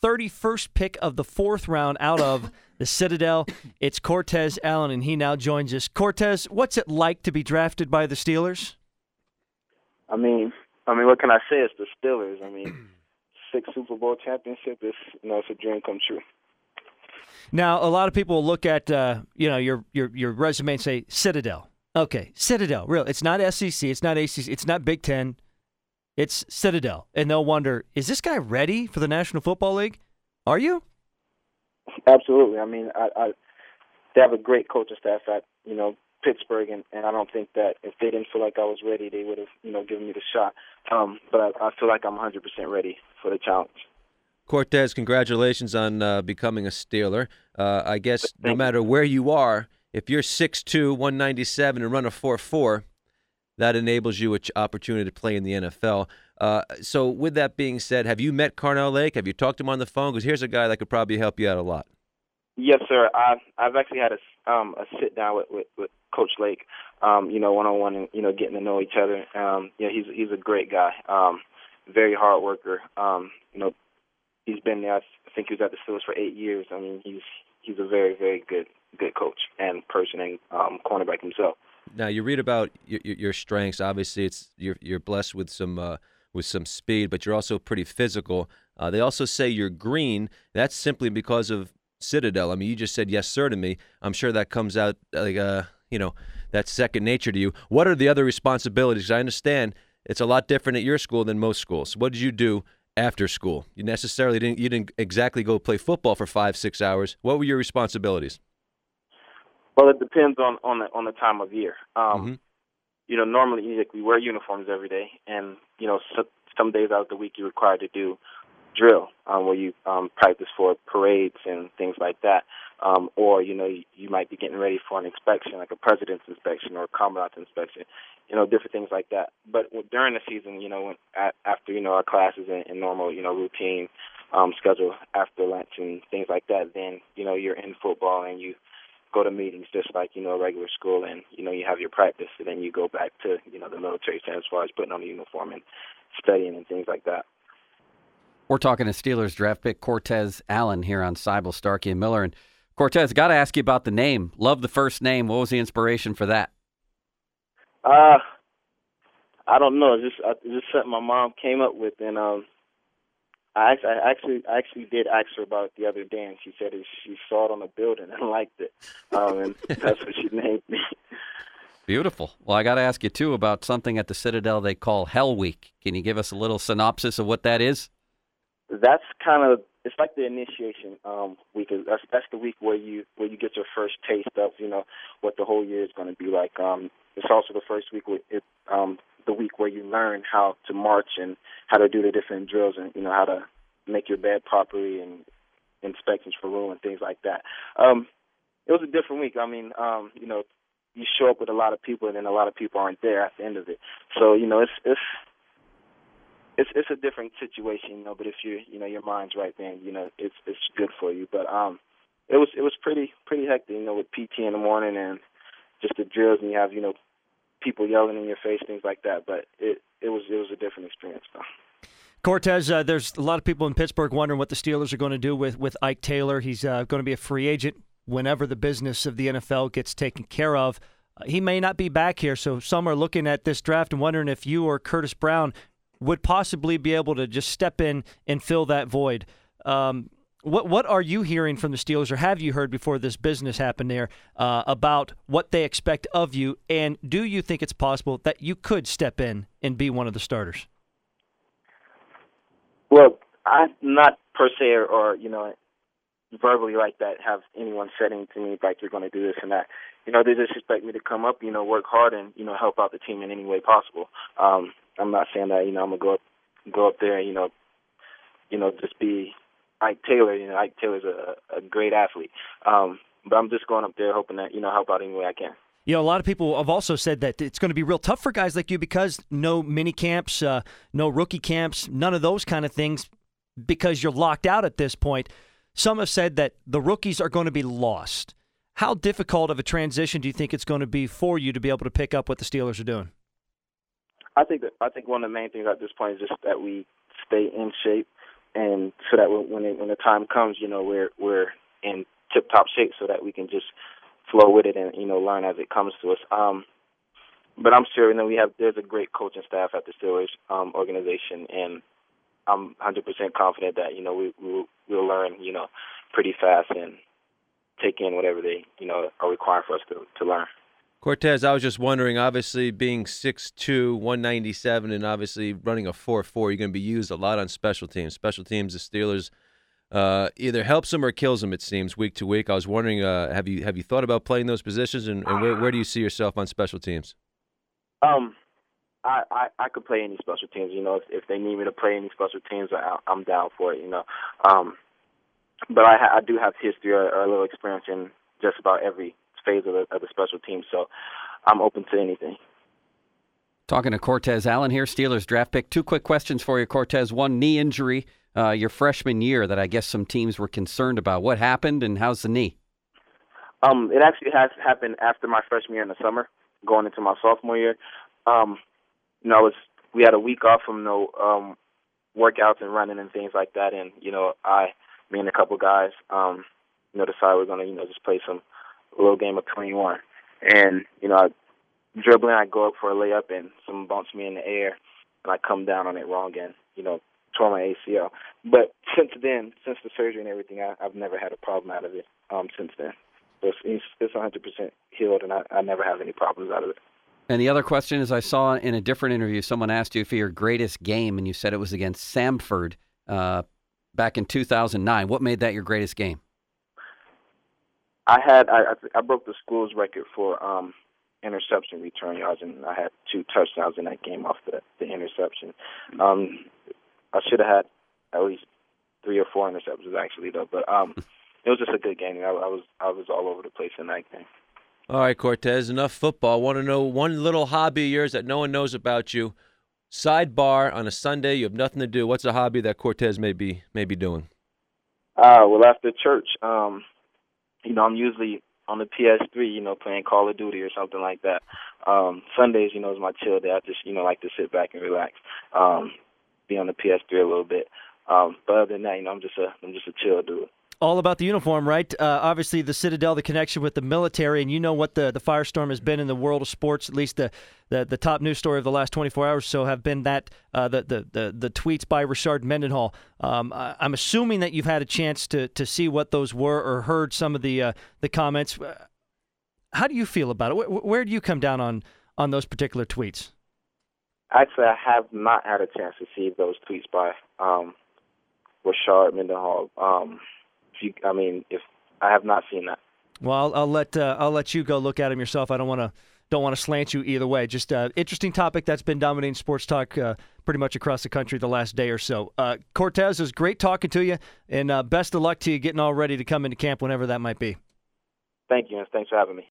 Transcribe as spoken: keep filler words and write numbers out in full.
thirty-first pick of the fourth round out of the Citadel. It's Cortez Allen, and he now joins us. Cortez, what's it like to be drafted by the Steelers? I mean, I mean, what can I say? It's the Steelers. I mean, six Super Bowl championships. It's, you know, it's a dream come true. Now, a lot of people will look at uh, you know your your your resume and say Citadel. Okay, Citadel. Real. It's not S E C. It's not A C C. It's not Big Ten. It's Citadel, and they'll wonder: is this guy ready for the National Football League? Are you? Absolutely. I mean, I, I they have a great coaching staff at you know Pittsburgh, and, and I don't think that if they didn't feel like I was ready, they would have you know given me the shot. Um, but I, I feel like I'm one hundred percent ready for the challenge. Cortez, congratulations on uh, becoming a Steeler. Uh, I guess Thank no matter you. where you are, if you're six two, one ninety-seven, and run a four four, that enables you an opportunity to play in the N F L. Uh, so with that being said, have you met Carnell Lake? Have you talked to him on the phone? Because here's a guy that could probably help you out a lot. Yes, sir. I've I've actually had a um a sit down with, with, with Coach Lake, um you know one on one and you know getting to know each other. Um you know he's he's a great guy, um very hard worker. Um you know he's been there. I think he was at the Steelers for eight years. I mean he's he's a very very good good coach and person and um, cornerback himself. Now you read about your, your strengths. Obviously, it's you're you're blessed with some uh, with some speed, but you're also pretty physical. Uh, they also say you're green. That's simply because of Citadel. I mean, you just said yes, sir, to me. I'm sure that comes out like uh, you know, that's second nature to you. What are the other responsibilities? I understand it's a lot different at your school than most schools. What did you do after school? You necessarily didn't. You didn't exactly go play football for five, six hours. What were your responsibilities? Well, it depends on on the on the time of year. Um, mm-hmm. You know, normally like, we wear uniforms every day, and you know, so, some days out of the week you're required to do drill, um, where you um, practice for parades and things like that. Um, or you know, you, you might be getting ready for an inspection, like a president's inspection or a commandant's inspection. You know, different things like that. But during the season, you know, when, at, after you know our classes and, and normal, you know, routine um, schedule after lunch and things like that, then you know you're in football and you go to meetings just like, you know, regular school, and, you know, you have your practice, and then you go back to, you know, the military tent as far as putting on the uniform and studying and things like that. We're talking to Steelers draft pick Cortez Allen here on Seibel, Starkey, and Miller. And Cortez, got to ask you about the name. Love the first name. What was the inspiration for that? Uh, I don't know. It's just, it's just something my mom came up with, and um, I actually, I actually, I actually did ask her about it the other day, and she said that she saw it on a building and liked it, um, and that's what she named me. Beautiful. Well, I got to ask you, too, about something at the Citadel they call Hell Week. Can you give us a little synopsis of what that is? That's kind of, it's like the initiation um, week. That's that's the week where you where you get your first taste of, you know, what the whole year is going to be like. Um, it's also the first week where it, um, the week where you learn how to march and how to do the different drills and, you know, how to make your bed properly and inspections for room and things like that. Um, it was a different week. I mean, um, you know, you show up with a lot of people and then a lot of people aren't there at the end of it. So, you know, it's it's it's it's a different situation, you know, but if you you know, your mind's right then, you know, it's it's good for you. But um it was it was pretty pretty hectic, you know, with P T in the morning and just the drills, and you have, you know, people yelling in your face, things like that. But it, it was it was a different experience, though. Cortez, uh, there's a lot of people in Pittsburgh wondering what the Steelers are going to do with, with Ike Taylor. He's uh, going to be a free agent whenever the business of the N F L gets taken care of. Uh, he may not be back here, so some are looking at this draft and wondering if you or Curtis Brown would possibly be able to just step in and fill that void. Um, what what are you hearing from the Steelers, or have you heard before this business happened there, uh, about what they expect of you, and do you think it's possible that you could step in and be one of the starters? Well, I not per se or, or you know, verbally like that have anyone saying to me like you're going to do this and that. You know, they just expect me to come up, you know, work hard and, you know, help out the team in any way possible. Um, I'm not saying that, you know, I'm going to go up, go up there and, you know, you know, just be Ike Taylor. You know, Ike Taylor's a, a great athlete. Um, but I'm just going up there hoping that, you know, help out any way I can. You know, a lot of people have also said that it's going to be real tough for guys like you because no mini camps, uh, no rookie camps, none of those kind of things, because you're locked out at this point. Some have said that the rookies are going to be lost. How difficult of a transition do you think it's going to be for you to be able to pick up what the Steelers are doing? I think that I think one of the main things at this point is just that we stay in shape. and so that when it, when the time comes, you know, we're we're in tip-top shape, so that we can just flow with it and, you know, learn as it comes to us. Um, but I'm sure, you know, we have there's a great coaching staff at the Steelers um, organization, and I'm one hundred percent confident that, you know, we we'll, we'll learn, you know, pretty fast and take in whatever they, you know, are required for us to, to learn. Cortez, I was just wondering, obviously being six two, one ninety-seven, and obviously running a four four, you're going to be used a lot on special teams. Special teams, the Steelers uh, either helps them or kills them, it seems, week to week. I was wondering, uh, have you have you thought about playing those positions, and, and where, where do you see yourself on special teams? Um, I, I, I could play any special teams. You know, if, if they need me to play any special teams, I, I'm down for it, you know. Um, but I, ha- I do have history or, or a little experience in just about every phase of the, of the special team, so I'm open to anything. Talking to Cortez Allen here, Steelers draft pick. Two quick questions for you, Cortez. One, knee injury uh, your freshman year that I guess some teams were concerned about. What happened, and how's the knee? Um, it actually has happened after my freshman year in the summer, going into my sophomore year. Um, you know, I was, we had a week off from no um, workouts and running and things like that, and, you know, I, me and a couple guys, um, you know, decided we're going to, you know, just play some a little game of twenty-one. And, you know, I, dribbling, I go up for a layup, and someone bumps me in the air, and I come down on it wrong and, you know, tore my A C L. But since then, since the surgery and everything, I, I've never had a problem out of it um, since then. So it's, it's one hundred percent healed, and I, I never have any problems out of it. And the other question is, I saw in a different interview, someone asked you for your greatest game, and you said it was against Samford uh, back in two thousand nine. What made that your greatest game? I had I, I broke the school's record for um, interception return yards, and I had two touchdowns in that game off the, the interception. Um, I should have had at least three or four interceptions actually, though. But um, it was just a good game. I, I was I was all over the place in that game. All right, Cortez, enough football. I want to know one little hobby of yours that no one knows about you. Sidebar on a Sunday, you have nothing to do. What's a hobby that Cortez may be may be doing? Uh, well, after church, um, you know, I'm usually on the P S three, you know, playing Call of Duty or something like that. Um, Sundays, you know, is my chill day. I just, you know, like to sit back and relax, um, be on the P S three a little bit. Um, but other than that, you know, I'm just a, I'm just a chill dude. All about the uniform, right? Uh, obviously, the Citadel, the connection with the military, and you know what the, the firestorm has been in the world of sports. At least the, the, the top news story of the last twenty-four hours or so have been that uh, the, the the the tweets by Rashard Mendenhall. Um, I, I'm assuming that you've had a chance to to see what those were or heard some of the uh, the comments. How do you feel about it? Where, where do you come down on on those particular tweets? Actually, I have not had a chance to see those tweets by um, Rashard Mendenhall. Um, If you, I mean, if I have not seen that. Well, I'll, I'll let uh, I'll let you go look at him yourself. I don't want to don't want to slant you either way. Just uh, interesting topic that's been dominating sports talk uh, pretty much across the country the last day or so. Uh, Cortez, it was great talking to you, and uh, best of luck to you getting all ready to come into camp whenever that might be. Thank you, and thanks for having me.